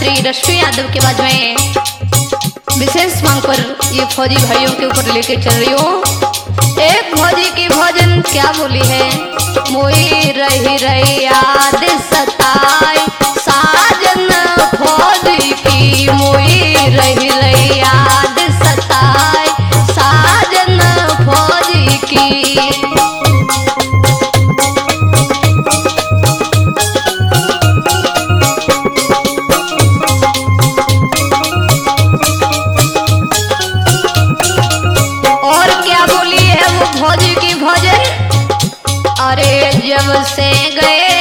श्री रश्मि यादव के बाद में विशेष मांग पर ये फौजी भाइयों के ऊपर लेके चल रही हूँ। एक फौजी की भजन क्या बोली है, मोई रही रही याद सताए साजन फौजी की, मोई रही रही याद सताए साजन फौजी की। और क्या बोली है वो फौजी की भजन, अरे जब से गए